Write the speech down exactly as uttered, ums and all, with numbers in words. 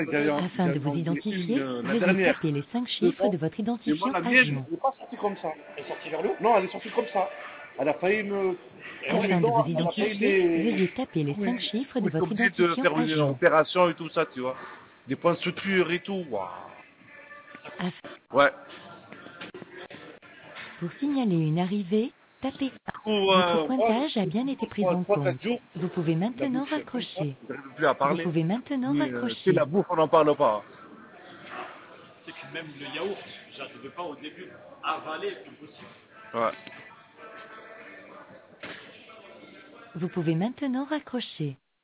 Afin de vous identifier, veuillez taper les cinq chiffres de votre Et moi, identifiant la à mienne, jour. elle n'est pas sortie comme ça. Elle est sortie vers le haut. Non, elle est sortie comme ça. Elle a failli me... Tous les Afin de dents, vous elle a failli identifier, les... veuillez taper les Oui, cinq chiffres de oui, t'es votre obligé de identifiant faire à une jour. opération et tout ça, tu vois. Des points de suture et tout. Waouh. Af- Ouais. Pour signaler une arrivée, tapez un. Du coup, Votre euh, moi, pointage a bien été pris en trois quatre compte. jours, Vous pouvez la maintenant bouche est plus, raccrocher. j'arrive plus à Vous parler. pouvez maintenant Mais, euh, tu sais, la raccrocher. bouffe, on n'en parle pas. C'est que même le yaourt, j'arrivais pas au début. Avaler, impossible. Ouais. Vous pouvez maintenant raccrocher.